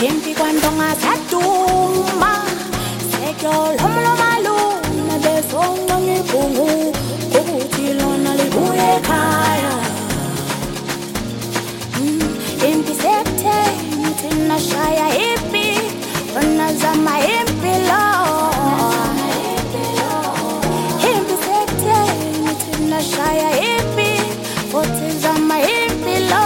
Impi cuando ngasatuma sekyolo maluma besonga ngiphungu ukuthi lona libuye ekhaya. Impi sethe thina shaya impi wona zama impi lo. Impi sethe thina shaya impi futhi zama impi lo.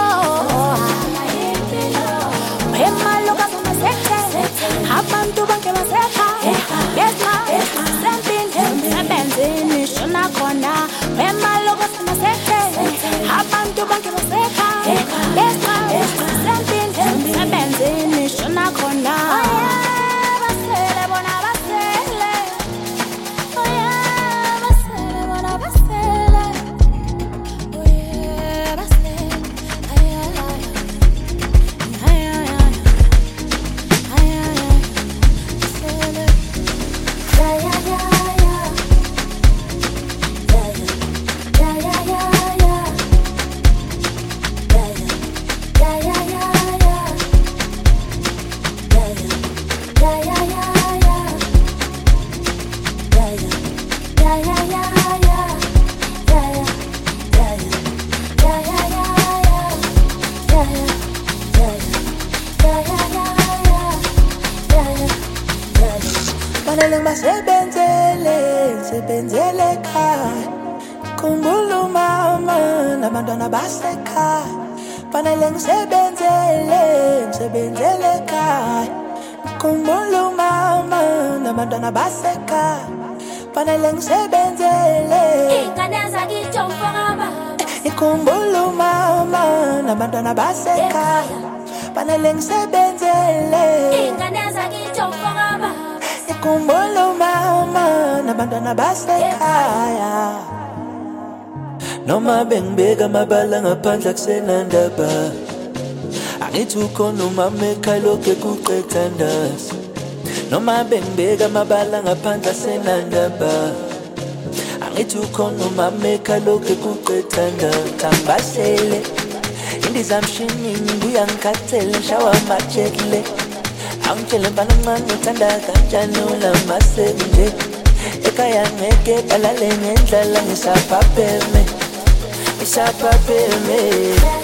Abantu bonke basekha besma sempini sebenzini shona khona emaloko simasekhe. Abantu bonke basekha besma sempini sebenzini shona khona. Basele bona basele, oh yeah, basele bona basele, oh yeah, basele, ay ay ay ay ay. Sebenzele ekhaya khumbula umama nabantwana basekhaya. Fanele ngisebenzele ekhaya khumbula umama nabantwana basekhaya. Fanele ngisebenzele ingane zakithi mfana ikhumbula umama nabantwana basekhaya. Fanele ngisebenzele ingane zakithi mfana ikhumbula umama nabantwana basekhaya. Noma bengibeka amabala ngaphandle akusenandaba, angithi ukhona umama ekhaya lokhu kuqeda ndazi. Noma bengibeka amabala ngaphandle asenandaba, angithi ukhona umama ekhaya lokhu kuqeda ndazi. Ngibasele indizamshini ngibuya ngikhathele ngishawa amajekile. Angitshele mfana mncane uthanda kanjani ulamaseke nje. Ekhaya ngeke balale ngendlala ngisaphapheme.